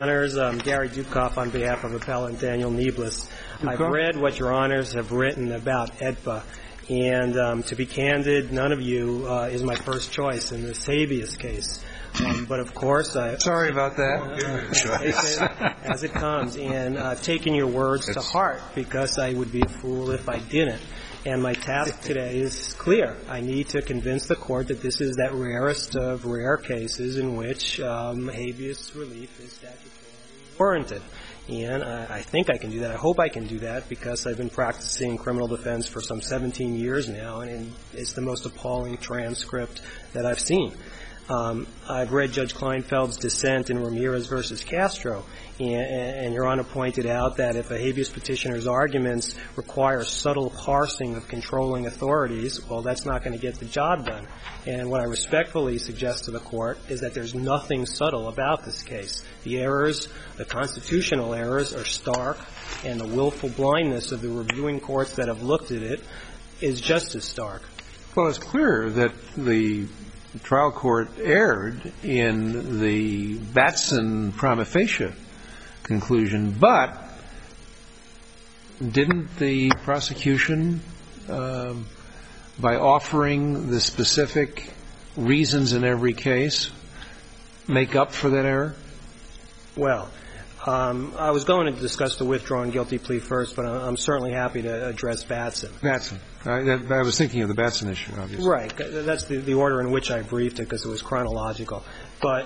Honors, Gary Dukoff on behalf of Appellant Daniel Neblis. I've read what your honors have written about AEDPA, and to be candid, none of you is my first choice in this habeas case. But of course, sorry about that. As it comes, and I've taken your words to heart because I would be a fool if I didn't. And my task today is clear. I need to convince the Court that this is that rarest of rare cases in which habeas relief is statutorily warranted. And I think I can do that. I hope I can do that because I've been practicing criminal defense for some 17 years now, and it's the most appalling transcript that I've seen. I've read Judge Kleinfeld's dissent in Ramirez v. Castro, and Your Honor pointed out that if a habeas petitioner's arguments require subtle parsing of controlling authorities, well, that's not going to get the job done. And what I respectfully suggest to the Court is that there's nothing subtle about this case. The errors, the constitutional errors, are stark, and the willful blindness of the reviewing courts that have looked at it is just as stark. Well, it's clear that the trial court erred in the Batson prima facie conclusion, but didn't the prosecution, by offering the specific reasons in every case, make up for that error? Well, I was going to discuss the withdrawn guilty plea first, but I'm certainly happy to address Batson. Batson. I was thinking of the Batson issue, obviously. Right. That's the order in which I briefed it because it was chronological. But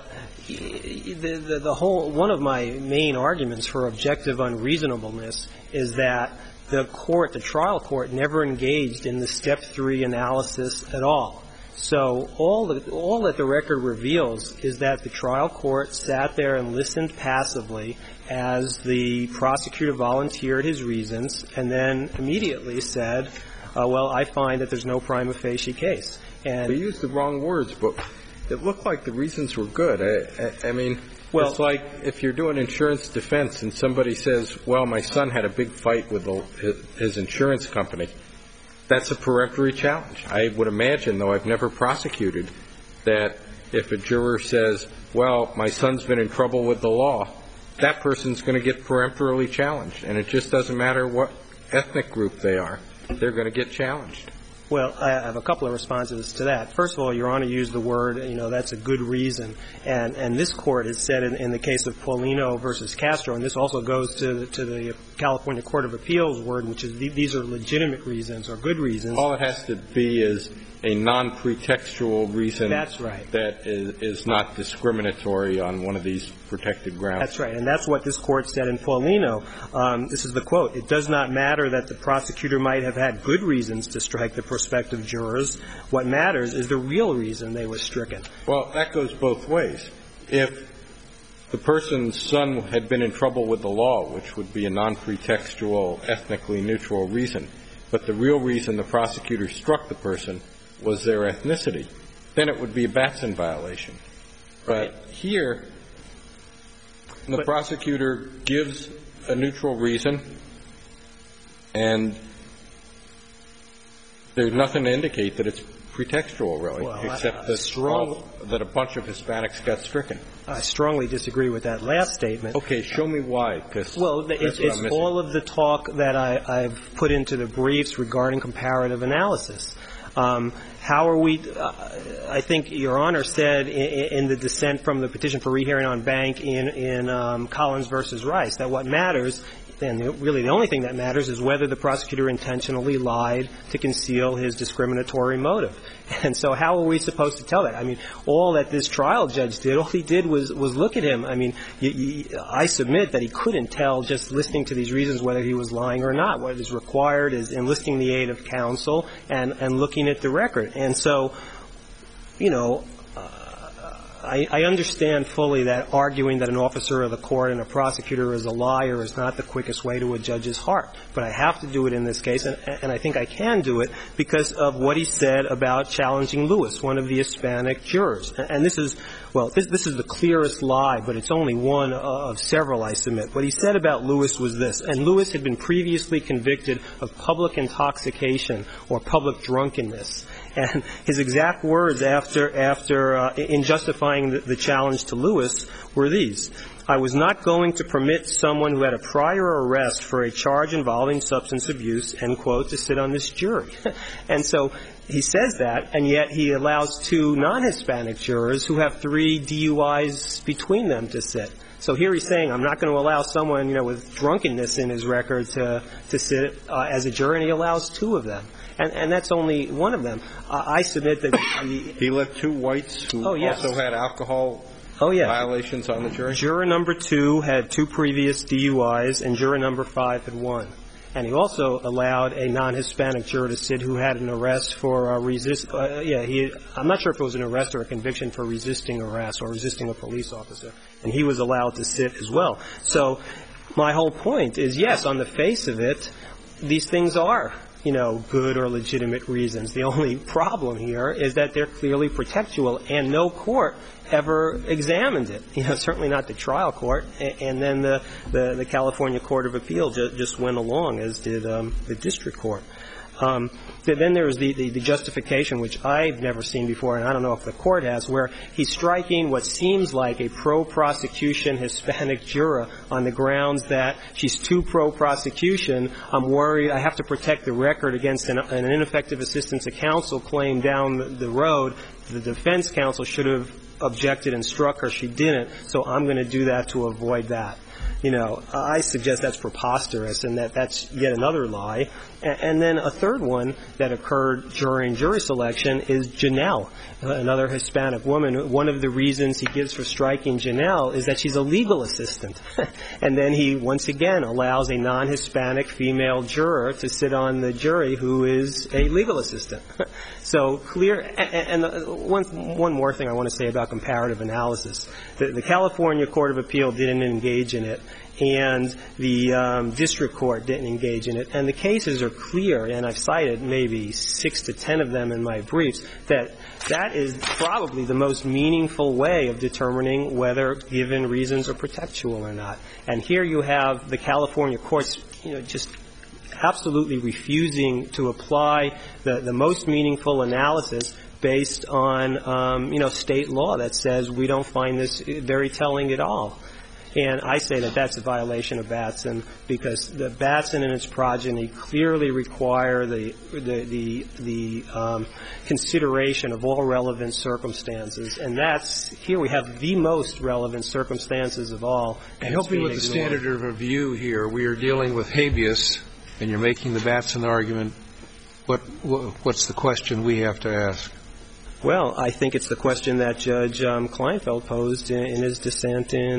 the whole one of my main arguments for objective unreasonableness is that the trial court, never engaged in the Step 3 analysis at all. So all that the record reveals is that the trial court sat there and listened passively as the prosecutor volunteered his reasons and then immediately said, well, I find that there's no prima facie case. And they used the wrong words, but it looked like the reasons were good. I mean, well, it's like if you're doing insurance defense and somebody says, well, my son had a big fight with his insurance company. That's a peremptory challenge. I would imagine, though I've never prosecuted, that if a juror says, well, my son's been in trouble with the law, that person's going to get peremptorily challenged. And it just doesn't matter what ethnic group they are. They're going to get challenged. Well, I have a couple of responses to that. First of all, Your Honor used the word, that's a good reason. And this Court has said in the case of Paulino versus Castro, and this also goes to the California Court of Appeals word, which is these are legitimate reasons or good reasons. All it has to be is a non-pretextual reason. That's right. That is not discriminatory on one of these protected grounds. That's right. And that's what this Court said in Paulino. This is the quote. It does not matter that the prosecutor might have had good reasons to strike the prospective jurors. What matters is the real reason they were stricken. Well, that goes both ways. If the person's son had been in trouble with the law, which would be a non-pretextual, ethnically neutral reason, but the real reason the prosecutor struck the person was their ethnicity, then it would be a Batson violation. Right. But here, the prosecutor gives a neutral reason, and there's nothing to indicate that it's pretextual, really, except that a bunch of Hispanics got stricken. I strongly disagree with that last statement. Okay, show me why. Well, it's all of the talk that I've put into the briefs regarding comparative analysis. How are we I think Your Honor said in the dissent from the petition for rehearing on Bank in Collins versus Rice that what matters, and really the only thing that matters, is whether the prosecutor intentionally lied to conceal his discriminatory motive. And so how are we supposed to tell that? I mean, all that this trial judge did, all he did was look at him. I mean, I submit that he couldn't tell just listening to these reasons whether he was lying or not. What is required is enlisting the aid of counsel and looking at the record. And so, I understand fully that arguing that an officer of the court and a prosecutor is a liar is not the quickest way to a judge's heart. But I have to do it in this case, and I think I can do it because of what he said about challenging Lewis, one of the Hispanic jurors. And this is the clearest lie, but it's only one of several, I submit. What he said about Lewis was this, and Lewis had been previously convicted of public intoxication or public drunkenness. And his exact words after in justifying the challenge to Lewis were these. I was not going to permit someone who had a prior arrest for a charge involving substance abuse, end quote, to sit on this jury. And so he says that, and yet he allows 2 non-Hispanic jurors who have 3 DUIs between them to sit. So here he's saying, I'm not going to allow someone, with drunkenness in his record to sit as a juror, and he allows 2 of them. And that's only one of them. I submit that he let 2 whites who also had alcohol violations on the jury? Juror number 2 had 2 previous DUIs, and juror number 5 had 1. And he also allowed a non-Hispanic juror to sit who had an arrest for I'm not sure if it was an arrest or a conviction for resisting arrest or resisting a police officer. And he was allowed to sit as well. So my whole point is, yes, on the face of it, these things are, good or legitimate reasons. The only problem here is that they're clearly protectual, and no court ever examined it. Certainly not the trial court, and then the California Court of Appeal just went along, as did the district court. Then there's the justification, which I've never seen before, and I don't know if the court has, where he's striking what seems like a pro-prosecution Hispanic juror on the grounds that she's too pro-prosecution. I'm worried I have to protect the record against an ineffective assistance of counsel claim down the road. The defense counsel should have objected and struck her. She didn't, so I'm going to do that to avoid that. I suggest that's preposterous and that's yet another lie. And then a third one that occurred during jury selection is Janelle, another Hispanic woman. One of the reasons he gives for striking Janelle is that she's a legal assistant. And then he once again allows a non-Hispanic female juror to sit on the jury who is a legal assistant. So clear. And one more thing I want to say about comparative analysis. The California Court of Appeal didn't engage in it, and the district court didn't engage in it. And the cases are clear, and I've cited maybe 6 to 10 of them in my briefs, that is probably the most meaningful way of determining whether given reasons are protectual or not. And here you have the California courts, just absolutely refusing to apply the most meaningful analysis based on, state law that says we don't find this very telling at all. And I say that that's a violation of Batson, because the Batson and its progeny clearly require the consideration of all relevant circumstances. And here we have the most relevant circumstances of all. And help me with the standard of review here. We are dealing with habeas, and you're making the Batson argument. What's the question we have to ask? Well, I think it's the question that Judge Kleinfeld posed in his dissent in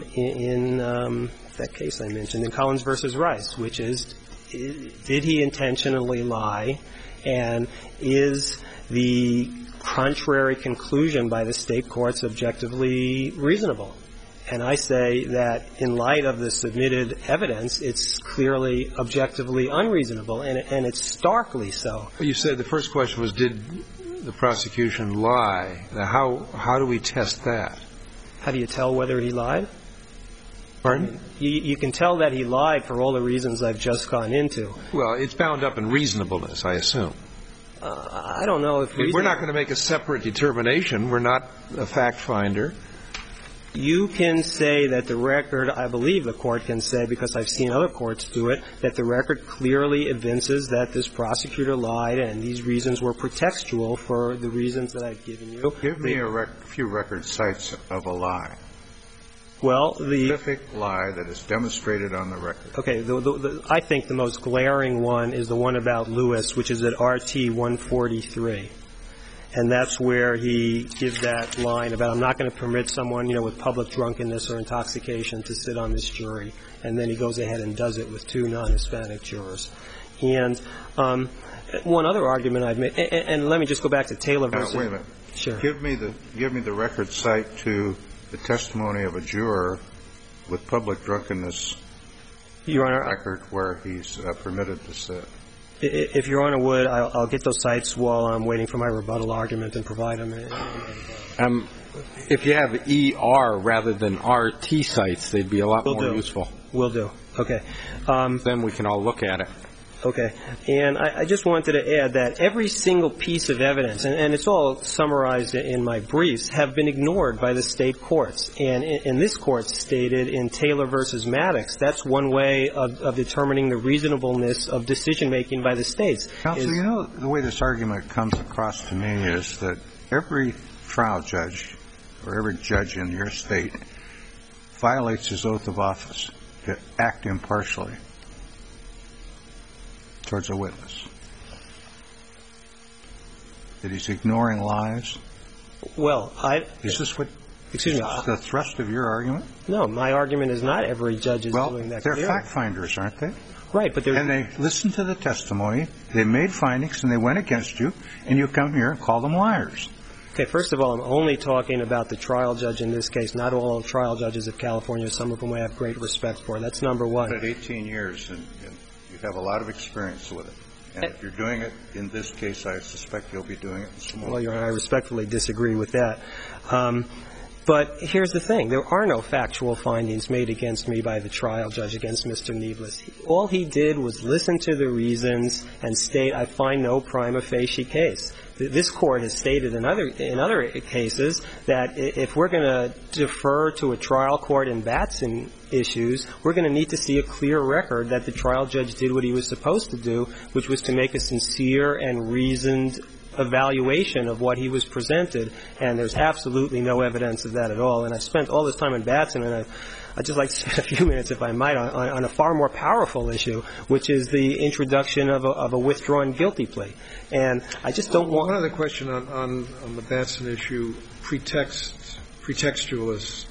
that case I mentioned, in Collins v. Rice, which is, did he intentionally lie, and is the contrary conclusion by the state courts objectively reasonable? And I say that in light of the submitted evidence, it's clearly objectively unreasonable, and it's starkly so. Well, you said the first question was, did the prosecution lie? Now, how do we test that? How do you tell whether he lied? Pardon? You can tell that he lied for all the reasons I've just gone into. Well, it's bound up in reasonableness, I assume. I don't know if we're not going to make a separate determination. We're not a fact finder. You can say that the record, I believe the court can say, because I've seen other courts do it, that the record clearly evinces that this prosecutor lied and these reasons were pretextual for the reasons that I've given you. Give me a few record cites of a lie. Well, the specific lie that is demonstrated on the record. Okay. I think the most glaring one is the one about Lewis, which is at RT 143. And that's where he gives that line about, I'm not going to permit someone, with public drunkenness or intoxication to sit on this jury. And then he goes ahead and does it with 2 non-Hispanic jurors. And one other argument I've made, and let me just go back to Taylor versus. Wait a minute. Sure. Give me the record cite to the testimony of a juror with public drunkenness, Your Honor, record where he's permitted to sit. If Your Honor would, I'll get those cites while I'm waiting for my rebuttal argument and provide them. If you have ER rather than RT cites, they'd be a lot more useful. Will do. Okay. Then we can all look at it. Okay. And I just wanted to add that every single piece of evidence, and it's all summarized in my briefs, have been ignored by the state courts. And in this court stated in Taylor v. Maddox, that's one way of determining the reasonableness of decision-making by the states. Counsel, you know, the way this argument comes across to me is that every trial judge or every judge in your state violates his oath of office to act impartially towards a witness. That he's ignoring lies? Well, Is this what... Excuse me. The thrust of your argument? No, my argument is not every judge is doing that. Well, they're fact-finders, aren't they? Right, but and they listened to the testimony, they made findings, and they went against you, and you come here and call them liars. Okay, first of all, I'm only talking about the trial judge in this case, not all trial judges of California, some of whom I have great respect for. That's number one. You've been at 18 years, and you have a lot of experience with it. And if you're doing it in this case, I suspect you'll be doing it in some more. Well, Your Honor, I respectfully disagree with that. But here's the thing. There are no factual findings made against me by the trial judge against Mr. Needless. All he did was listen to the reasons and state, I find no prima facie case. This Court has stated in other cases that if we're going to defer to a trial court in Batson issues, we're going to need to see a clear record that the trial judge did what he was supposed to do, which was to make a sincere and reasoned evaluation of what he was presented, and there's absolutely no evidence of that at all. And I've spent all this time in Batson, and I'd just like to spend a few minutes, if I might, on a far more powerful issue, which is the introduction of a withdrawn guilty plea. And I just don't want... One other question on the Batson issue, pretextualist.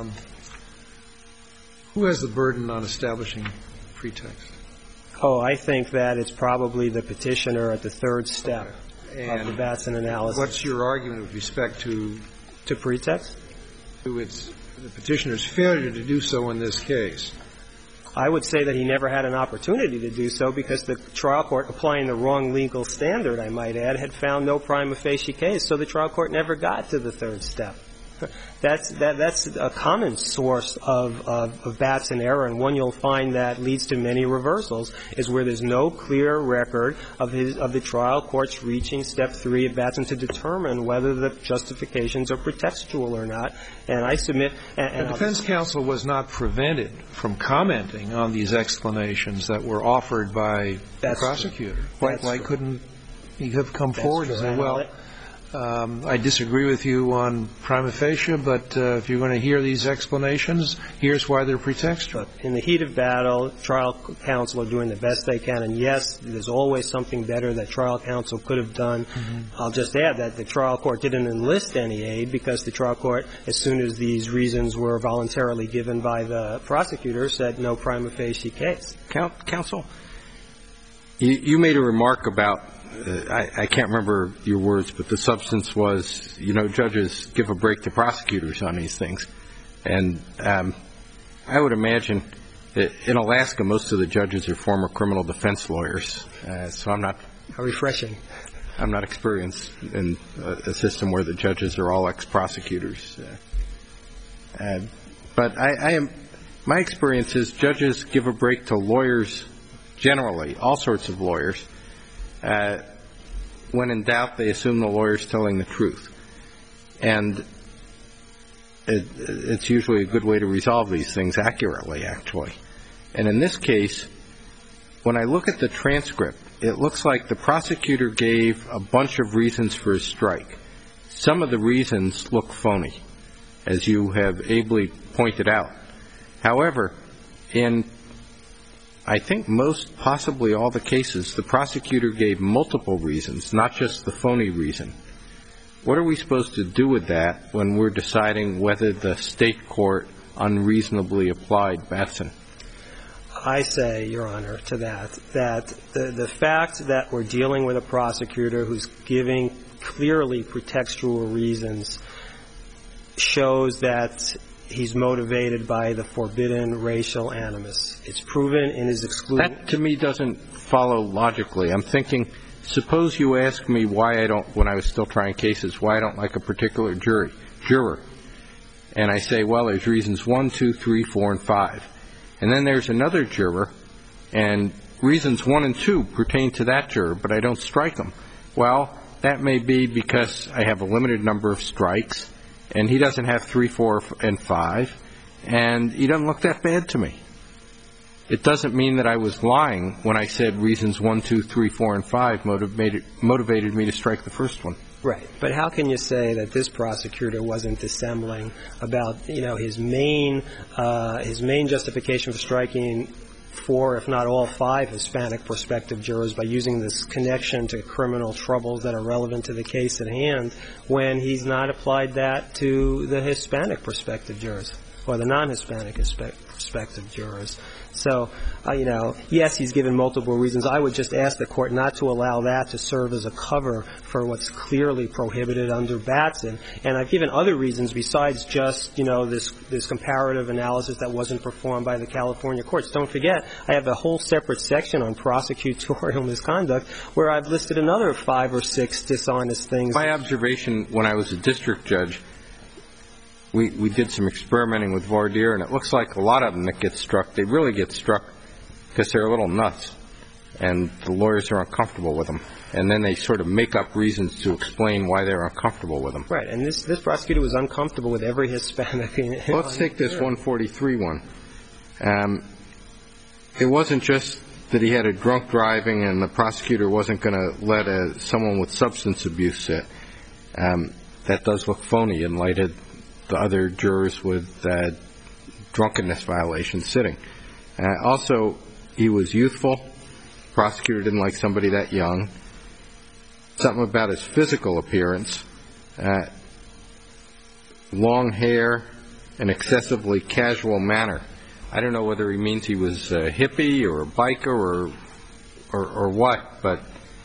Who has the burden on establishing pretext? Oh, I think that it's probably the petitioner at the third step of the Batson analysis. What's your argument with respect to pretext? To the petitioner's failure to do so in this case? I would say that he never had an opportunity to do so because the trial court, applying the wrong legal standard, I might add, had found no prima facie case, so the trial court never got to the third step. That's a common source of Batson error, and one you'll find that leads to many reversals, is where there's no clear record of the trial court's reaching step 3 of Batson to determine whether the justifications are pretextual or not. And I submit... The defense counsel was not prevented from commenting on these explanations that were offered by the prosecutor. Why couldn't he have come forward and say, well, I disagree with you on prima facie, but if you're going to hear these explanations, here's why they're pretextual. In the heat of battle, trial counsel are doing the best they can, and yes, there's always something better that trial counsel could have done. Mm-hmm. I'll just add that the trial court didn't enlist any aid because the trial court, as soon as these reasons were voluntarily given by the prosecutor, said no prima facie case. Counsel, you made a remark about I can't remember your words, but the substance was, judges give a break to prosecutors on these things. And I would imagine that in Alaska, most of the judges are former criminal defense lawyers. So I'm not... How refreshing. I'm not experienced in a system where the judges are all ex-prosecutors. But my experience is judges give a break to lawyers generally, all sorts of lawyers. When in doubt, they assume the lawyer's telling the truth. And it's usually a good way to resolve these things accurately, actually. And in this case, when I look at the transcript, it looks like the prosecutor gave a bunch of reasons for his strike. Some of the reasons look phony, as you have ably pointed out. However, in I think most, possibly all the cases, the prosecutor gave multiple reasons, not just the phony reason. What are we supposed to do with that when we're deciding whether the state court unreasonably applied Batson? I say, Your Honor, to that the fact that we're dealing with a prosecutor who's giving clearly pretextual reasons shows that he's motivated by the forbidden racial animus. It's proven in his exclusion. That, to me, doesn't follow logically. I'm thinking, suppose you ask me why I don't, when I was still trying cases, why I don't like a particular juror. And I say, well, there's reasons 1, 2, 3, 4, and 5. And then there's another juror, and reasons 1 and 2 pertain to that juror, but I don't strike him. Well, that may be because I have a limited number of strikes, and he doesn't have 3, 4, and 5, and he doesn't look that bad to me. It doesn't mean that I was lying when I said reasons 1, 2, 3, 4, and 5 motivated me to strike the first one. Right. But how can you say that this prosecutor wasn't dissembling about, his main justification for striking 4, if not all 5 Hispanic prospective jurors by using this connection to criminal troubles that are relevant to the case at hand, when he's not applied that to the Hispanic prospective jurors or the non-Hispanic prospective jurors? So, yes, he's given multiple reasons. I would just ask the Court not to allow that to serve as a cover for what's clearly prohibited under Batson. And I've given other reasons besides just, this comparative analysis that wasn't performed by the California courts. Don't forget, I have a whole separate section on prosecutorial misconduct where I've listed another 5 or 6 dishonest things. My observation when I was a district judge, we did some experimenting with voir dire, and it looks like a lot of them that get struck, they really get struck because they're a little nuts, and the lawyers are uncomfortable with them. And then they sort of make up reasons to explain why they're uncomfortable with them. Right. And this prosecutor was uncomfortable with every Hispanic. Well, let's take this 143 one. It wasn't just that he had a drunk driving and the prosecutor wasn't going to let someone with substance abuse sit. That does look phony in light of the other jurors with drunkenness violations sitting. Also, he was youthful. Prosecutor didn't like somebody that young. Something about his physical appearance. Long hair, an excessively casual manner. I don't know whether he means he was a hippie or a biker or what, but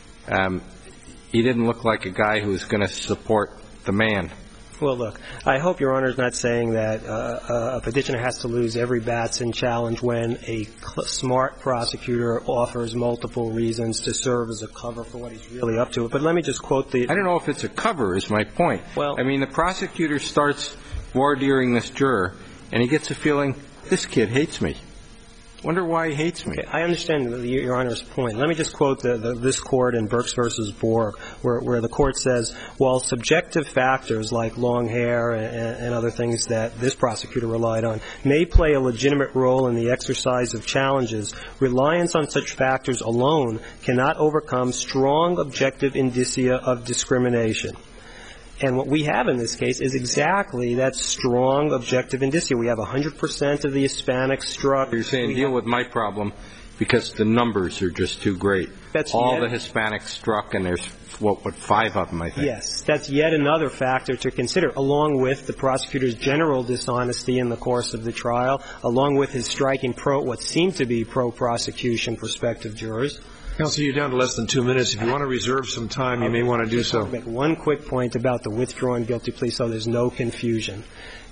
he didn't look like a guy who was going to support the man. Well, look, I hope Your Honor is not saying that a petitioner has to lose every Batson challenge when a smart prosecutor offers multiple reasons to serve as a cover for what he's really up to. But let me just quote the... I don't know if it's a cover is my point. Well, I mean, the prosecutor starts voir direing this juror, and he gets a feeling, this kid hates me. Wonder why he hates me. Okay, I understand Your Honor's point. Let me just quote this court in Burks v. Borg, where the court says, while subjective factors like long hair and other things that this prosecutor relied on may play a legitimate role in the exercise of challenges, reliance on such factors alone cannot overcome strong objective indicia of discrimination. And what we have in this case is exactly that strong objective indicia. We have 100% of the Hispanics struck. You're saying deal with my problem because the numbers are just too great. That's all the Hispanics struck, and there's, 5 of them, I think. Yes. That's yet another factor to consider, along with the prosecutor's general dishonesty in the course of the trial, along with his striking what seemed to be pro-prosecution prospective jurors. Counsel, you're down to less than 2 minutes. If you want to reserve some time, you may want to do so. I'll make one quick point about the withdrawn guilty plea so there's no confusion.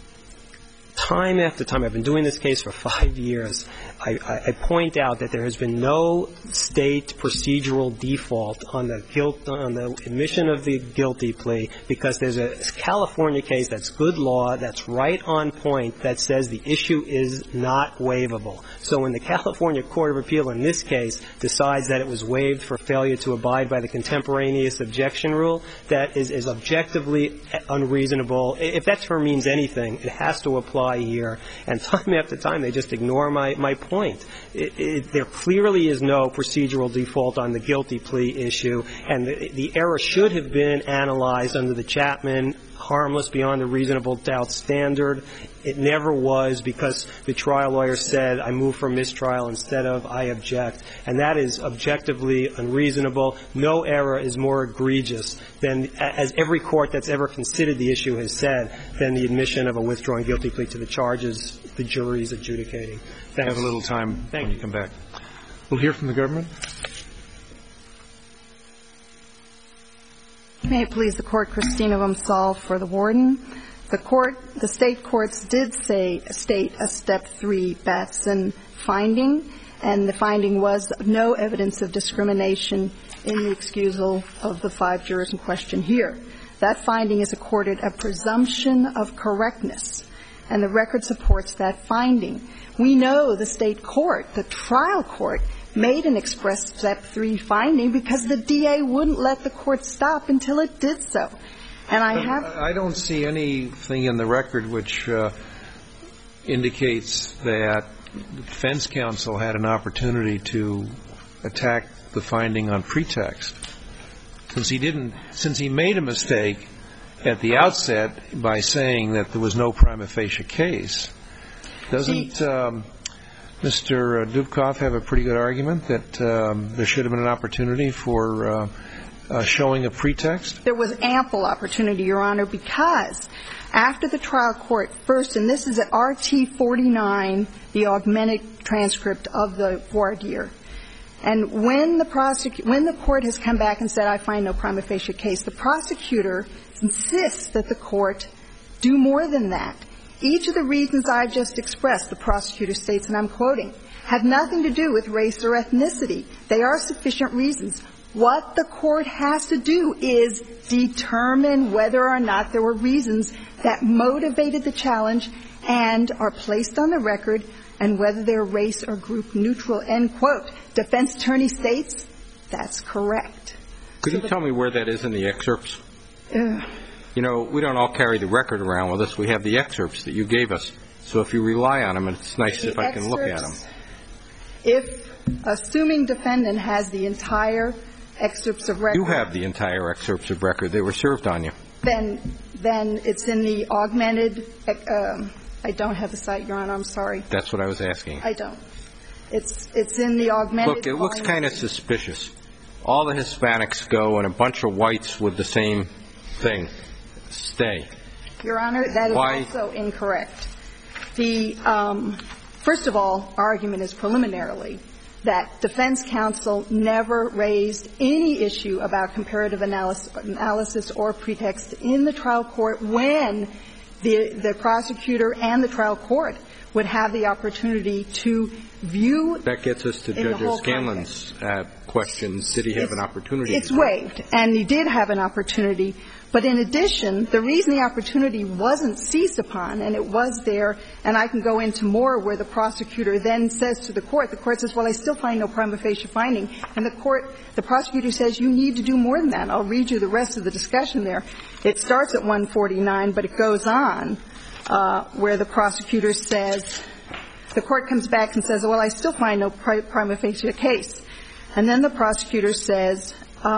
Time after time, I've been doing this case for 5 years, I point out that there has been no state procedural default on the admission of the guilty plea because there's a California case that's good law, that's right on point, that says the issue is not waivable. So when the California Court of Appeal in this case decides that it was waived for failure to abide by the contemporaneous objection rule, that is objectively unreasonable. If that term means anything, it has to apply here. And time after time, they just ignore my point. There clearly is no procedural default on the guilty plea issue, and the error should have been analyzed under the Chapman harmless beyond a reasonable doubt standard. It never was because the trial lawyer said, I move for mistrial instead of I object. And that is objectively unreasonable. No error is more egregious than, as every court that's ever considered the issue has said, than the admission of a withdrawn guilty plea to the charges the jury is adjudicating. Thanks. Have a little time Thank when you. you come back. We'll hear from the government. May it please the Court, Christina Vumsal for the warden. The state courts did state a Step 3 Batson finding, and the finding was no evidence of discrimination in the excusal of the 5 jurors in question here. That finding is accorded a presumption of correctness. and the record supports that finding. We know the State court, the trial court, made an express Step 3 finding because the DA wouldn't let the court stop until it did so. And I don't see anything in the record which indicates that the defense counsel had an opportunity to attack the finding on pretext. Since he made a mistake at the outset by saying that there was no prima facie case, doesn't Mr. Dubkoff have a pretty good argument that there should have been an opportunity for showing a pretext? There was ample opportunity, Your Honor, because after the trial court first, and this is at RT 49, the augmented transcript of the voir dire, and when the court has come back and said, I find no prima facie case, the prosecutor insists that the court do more than that. Each of the reasons I've just expressed, the prosecutor states, and I'm quoting, have nothing to do with race or ethnicity. They are sufficient reasons. What the court has to do is determine whether or not there were reasons that motivated the challenge and are placed on the record, and whether they're race or group neutral, end quote. Defense attorney states that's correct. Could you tell me where that is in the excerpts? You know, we don't all carry the record around with us. We have the excerpts that you gave us. So if you rely on them, it's nice if I can look at them. If, assuming defendant has the entire excerpts of record. You have the entire excerpts of record. They were served on you. Then it's in the augmented. I don't have the site, Your Honor. I'm sorry. That's what I was asking. I don't. It's in the augmented. Look, it looks kind of suspicious. All the Hispanics go and a bunch of whites with the same thing stay. Your Honor, that is also incorrect. The first of all, our argument is preliminarily that defense counsel never raised any issue about comparative analysis or pretext in the trial court when the prosecutor and the trial court would have the opportunity to view. That gets us to Judge O'Scanlan's question. Did he have an opportunity? It's waived, and he did have an opportunity. But in addition, the reason the opportunity wasn't seized upon, and it was there, and I can go into more where the prosecutor then says to the court says, well, I still find no prima facie finding. And the prosecutor says, you need to do more than that. I'll read you the rest of the discussion there. It starts at 149, but it goes on where the prosecutor says, the court comes back and says, well, I still find no prima facie case. And then the prosecutor says,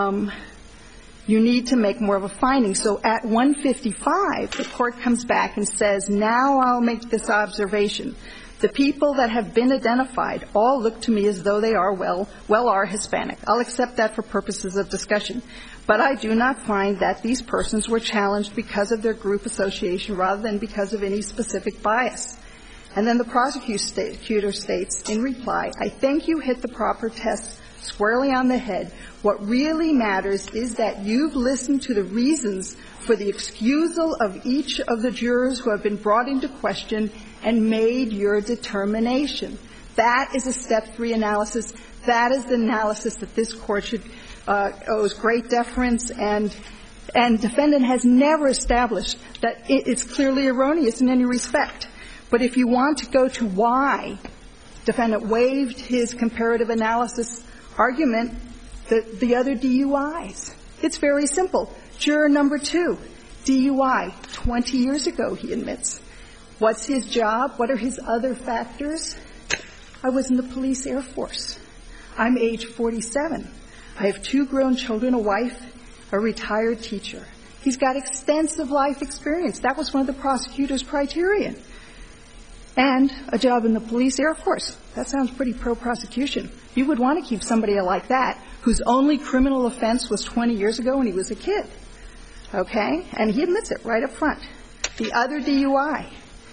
you need to make more of a finding. So at 155, the court comes back and says, now I'll make this observation. The people that have been identified all look to me as though they are are Hispanic. I'll accept that for purposes of discussion. But I do not find that these persons were challenged because of their group association rather than because of any specific bias. And then the prosecutor states in reply, I think you hit the proper test squarely on the head. What really matters is that you've listened to the reasons for the excusal of each of the jurors who have been brought into question and made your determination. That is a Step 3 analysis. That is the analysis that this Court should owes great deference, and defendant has never established that it's clearly erroneous in any respect. But if you want to go to why defendant waived his comparative analysis argument, the other DUIs, it's very simple. Juror number 2, DUI, 20 years ago, he admits. What's his job? What are his other factors? I was in the police Air Force. I'm age 47. I have 2 grown children, a wife, a retired teacher. He's got extensive life experience. That was one of the prosecutor's criteria. And a job in the police Air Force. That sounds pretty pro-prosecution. You would want to keep somebody like that whose only criminal offense was 20 years ago when he was a kid. Okay? And he admits it right up front. The other DUI,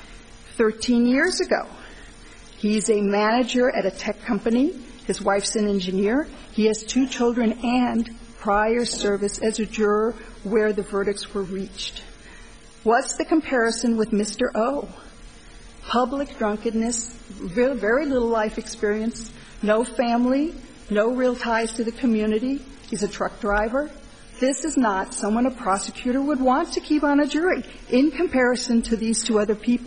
13 years ago. He's a manager at a tech company. His wife's an engineer. He has 2 children and prior service as a juror where the verdicts were reached. What's the comparison with Mr. O? Public drunkenness, very little life experience, no family, no real ties to the community. He's a truck driver. This is not someone a prosecutor would want to keep on a jury in comparison to these 2 other people.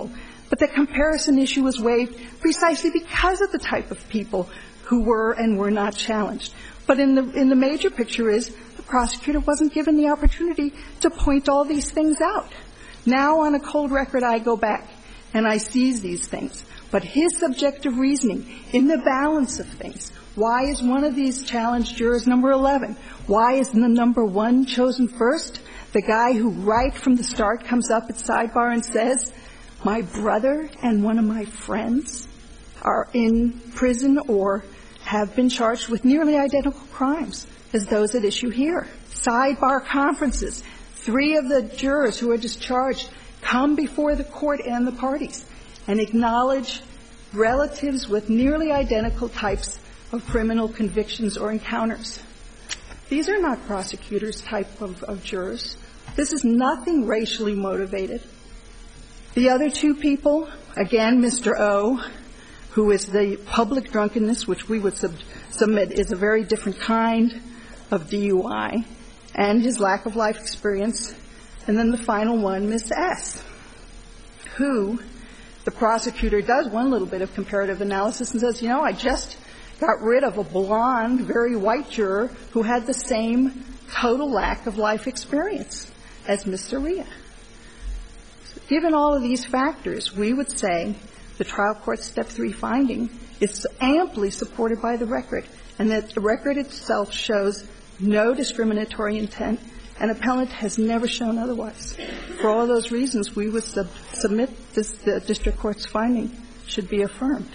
But the comparison issue was waived precisely because of the type of people who were and were not challenged. But in the major picture is the prosecutor wasn't given the opportunity to point all these things out. Now, on a cold record, I go back and I seize these things. But his subjective reasoning in the balance of things, why is one of these challenged jurors number 11? Why is the number 1 chosen first? The guy who right from the start comes up at sidebar and says, my brother and one of my friends are in prison or have been charged with nearly identical crimes as those at issue here. Sidebar conferences. 3 of the jurors who are discharged come before the court and the parties and acknowledge relatives with nearly identical types of criminal convictions or encounters. These are not prosecutors' type of jurors. This is nothing racially motivated. The other 2 people, again, Mr. O, who is the public drunkenness, which we would submit is a very different kind of DUI, and his lack of life experience. And then the final one, Ms. S, who the prosecutor does one little bit of comparative analysis and says, I just got rid of a blonde, very white juror who had the same total lack of life experience as Ms. Soria. Given all of these factors, we would say the trial court's Step 3 finding is amply supported by the record, and that the record itself shows no discriminatory intent, and appellant has never shown otherwise. For all those reasons, we would submit the district court's finding should be affirmed.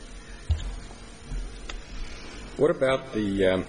What about the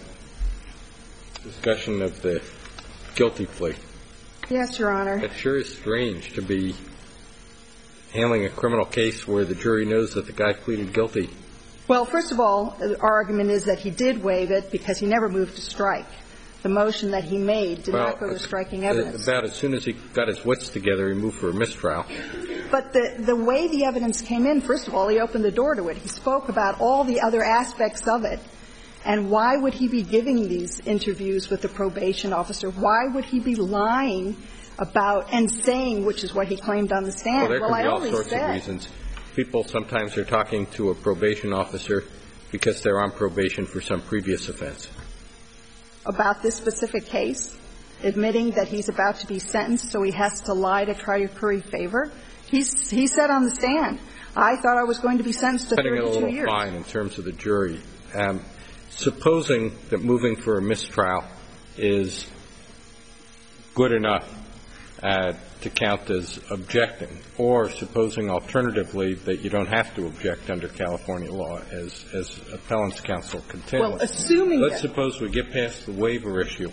discussion of the guilty plea? Yes, Your Honor. It sure is strange to be handling a criminal case where the jury knows that the guy pleaded guilty. Well, first of all, our argument is that he did waive it because he never moved to strike. The motion that he made did not go to striking evidence. About as soon as he got his wits together, he moved for a mistrial. But the way the evidence came in, first of all, he opened the door to it. He spoke about all the other aspects of it. And why would he be giving these interviews with the probation officer? Why would he be lying about and saying, which is what he claimed on the stand? Well, there can be all sorts of reasons. People sometimes are talking to a probation officer because they're on probation for some previous offense. About this specific case, admitting that he's about to be sentenced, so he has to lie to try to curry favor. He said on the stand, I thought I was going to be sentenced to 32 years. Cutting it a little fine in terms of the jury. Supposing that moving for a mistrial is good enough to count as objecting, or supposing alternatively that you don't have to object under California law, as appellant's counsel contends. Well, assuming Let's suppose we get past the waiver issue.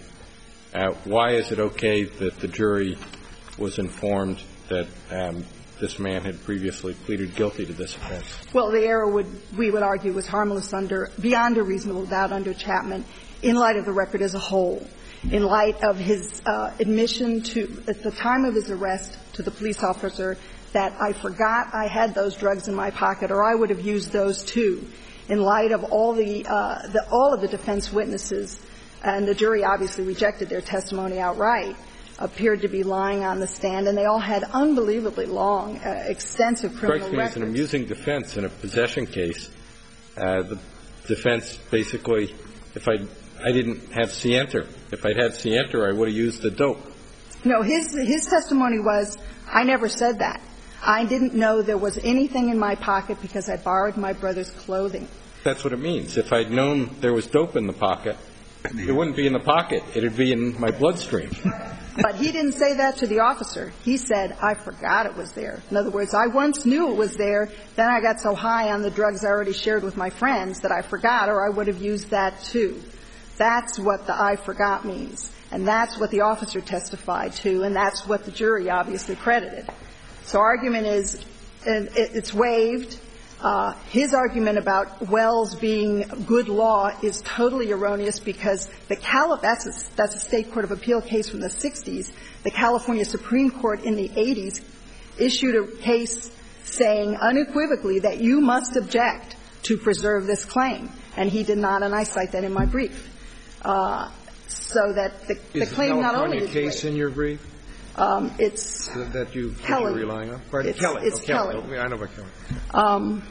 Why is it okay that the jury was informed that this man had previously pleaded guilty to this offense? Well, the error we would argue was harmless beyond a reasonable doubt under Chapman in light of the record as a whole, in light of his admission to, at the time of his arrest, to the police officer that I forgot I had those drugs in my pocket or I would have used those too, in light of all of the defense witnesses, and the jury obviously rejected their testimony outright, appeared to be lying on the stand, and they all had unbelievably long, extensive criminal records. Strikes me as an amusing defense in a possession case. The defense basically, if I didn't have Sienter. If I'd had Sienter, I would have used the dope. No, his testimony was, I never said that. I didn't know there was anything in my pocket because I borrowed my brother's clothing. That's what it means. If I'd known there was dope in the pocket, it wouldn't be in the pocket. It would be in my bloodstream. But he didn't say that to the officer. He said, I forgot it was there. In other words, I once knew it was there, then I got so high on the drugs I already shared with my friends that I forgot, or I would have used that too. That's what the I forgot means. And that's what the officer testified to, and that's what the jury obviously credited. So argument is, it's waived. His argument about Wells being good law is totally erroneous because that's a state court of appeal case from the 60s. The California Supreme Court in the 80s issued a case saying unequivocally that you must object to preserve this claim. And he did not, and I cite that in my brief. So that the claim not only is waived. Is the California case in your brief? It's that you're relying on? Kelly. It's Kelly. Okay, I know about Kelly.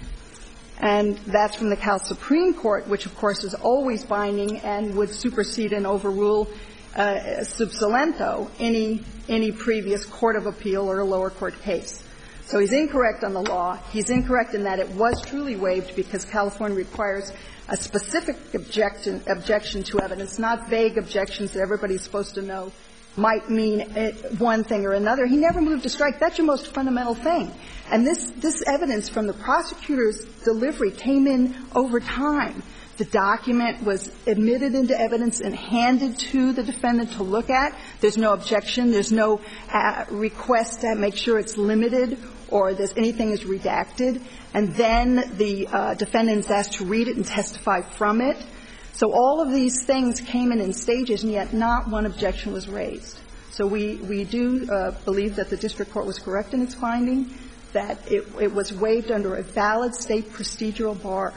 And that's from the Cal Supreme Court, which, of course, is always binding and would supersede and overrule sub silento any previous court of appeal or lower court case. So he's incorrect on the law. He's incorrect in that it was truly waived because California requires a specific objection to evidence, not vague objections that everybody's supposed to know might mean one thing or another. He never moved to strike. That's your most fundamental thing. And this evidence from the prosecutor's delivery came in over time. The document was admitted into evidence and handed to the defendant to look at. There's no objection. There's no request to make sure it's limited or that anything is redacted. And then the defendant is asked to read it and testify from it. So all of these things came in stages, and yet not one objection was raised. So we do believe that the district court was correct in its finding, that it was waived under a valid state procedural bar.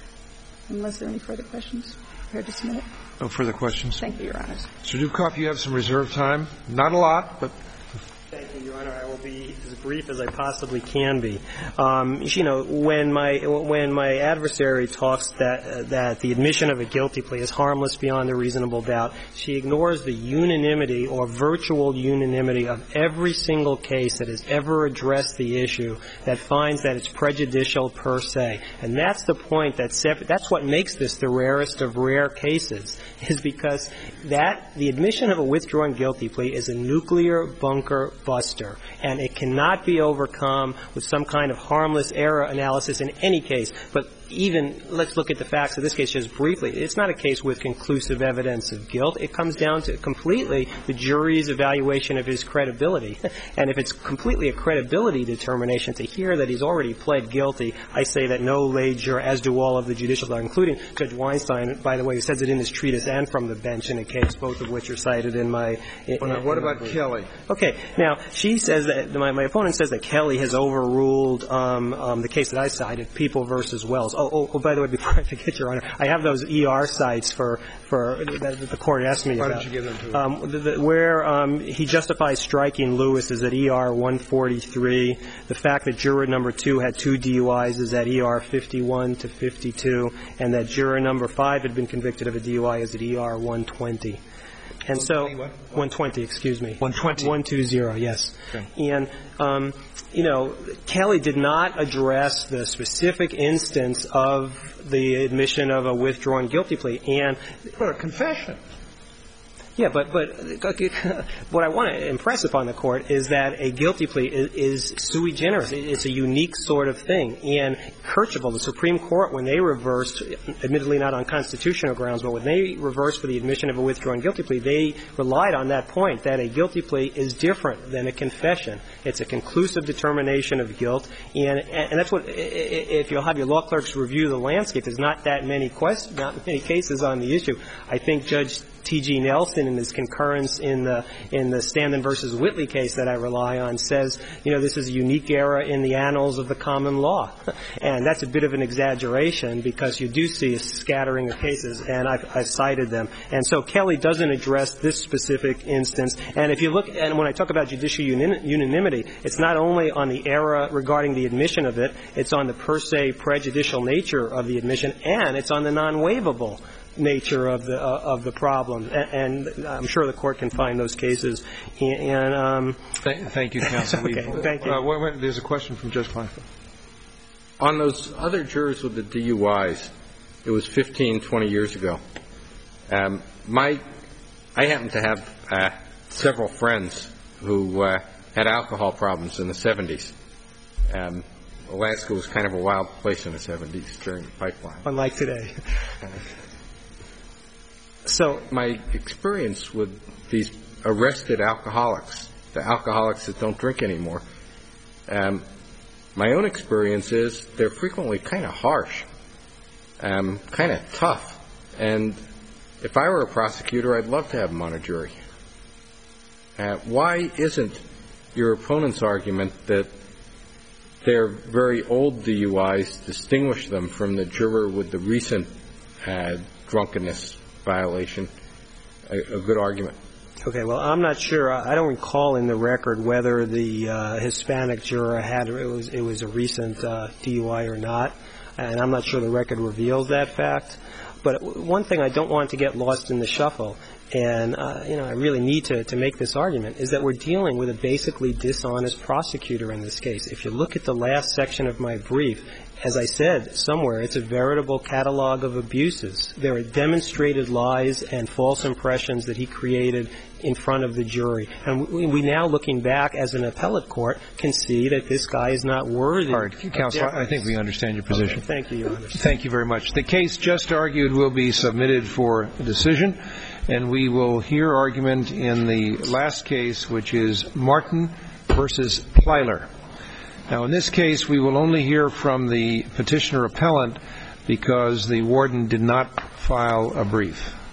Unless there are any further questions, prepared to submit. No further questions. Thank you, Your Honor. Mr. Dukoff, you have some reserved time. Not a lot, but. Thank you, Your Honor. I will be as brief as I possibly can be. You know, when my adversary talks that the admission of a guilty plea is harmless beyond a reasonable doubt, she ignores the unanimity or virtual unanimity of every single case that has ever addressed the issue that finds that it's prejudicial per se. And that's the point that's what makes this the rarest of rare cases, is because the admission of a withdrawn guilty plea is a nuclear bunker buster, and it cannot be overcome with some kind of harmless error analysis in any case. But even, let's look at the facts of this case just briefly. It's not a case with conclusive evidence of guilt. It comes down to completely the jury's evaluation of his credibility. And if it's completely a credibility determination to hear that he's already pled guilty, I say that no lay juror, as do all of the judicial, including Judge Weinstein, by the way, who says it in his treatise and from the bench in a case, both of which are cited in my What about Kelly? Okay. Now, she says that my opponent says that Kelly has overruled the case that I cited, People versus Wells. Oh, by the way, before I forget, Your Honor, I have those ER sites for that the court asked me about. Why don't you give them to me? Where he justifies striking Lewis is at ER 143. The fact that juror number 2 had 2 DUIs is at ER 51 to 52, and that juror number 5 had been convicted of a DUI is at ER 120. And so 120, excuse me. 120. 120, yes. Okay. And you know, Kelly did not address the specific instance of the admission of a withdrawn guilty plea. And a confession. Yeah, but what I want to impress upon the Court is that a guilty plea is sui generis. It's a unique sort of thing. And Kirchhoff, the Supreme Court, when they reversed, admittedly not on constitutional grounds, but when they reversed for the admission of a withdrawn guilty plea, they relied on that point, that a guilty plea is different than a confession. It's a conclusive determination of guilt. And that's what, if you'll have your law clerks review the landscape, there's not that many cases on the issue. I think Judge T.G. Nelson, in his concurrence in the Standen versus Whitley case that I rely on, says, you know, this is a unique era in the annals of the common law. And that's a bit of an exaggeration because you do see a scattering of cases, and I've cited them. And so Kelly doesn't address this specific instance. And if you look, and when I talk about judicial unanimity, it's not only on the era regarding the admission of it, it's on the per se prejudicial nature of the admission, and it's on the non-waivable nature of the problem, and I'm sure the Court can find those cases. And thank you, counsel. Okay, thank you. There's a question from Judge Kleinfeld. On those other jurors with the DUIs, it was 15, 20 years ago. I happen to have several friends who had alcohol problems in the 70s. Alaska was kind of a wild place in the 70s during the pipeline. Unlike today. So my experience with these arrested alcoholics, the alcoholics that don't drink anymore, my own experience is they're frequently kind of harsh, kind of tough. And if I were a prosecutor, I'd love to have them on a jury. Why isn't your opponent's argument that their very old DUIs distinguish them from the juror with the recent drunkenness violation a good argument? Okay, well, I'm not sure. I don't recall in the record whether the Hispanic juror it was a recent DUI or not, and I'm not sure the record reveals that fact. But one thing I don't want to get lost in the shuffle, and I really need to make this argument, is that we're dealing with a basically dishonest prosecutor in this case. If you look at the last section of my brief, as I said somewhere, it's a veritable catalog of abuses. There are demonstrated lies and false impressions that he created in front of the jury. And we now, looking back as an appellate court, can see that this guy is not worthy. All right, counsel, I think we understand your position. Okay, thank you, Your Honor. Thank you very much. The case just argued will be submitted for decision, and we will hear argument in the last case, which is Martin versus Plyler. Now, in this case, we will only hear from the petitioner appellant because the warden did not file a brief.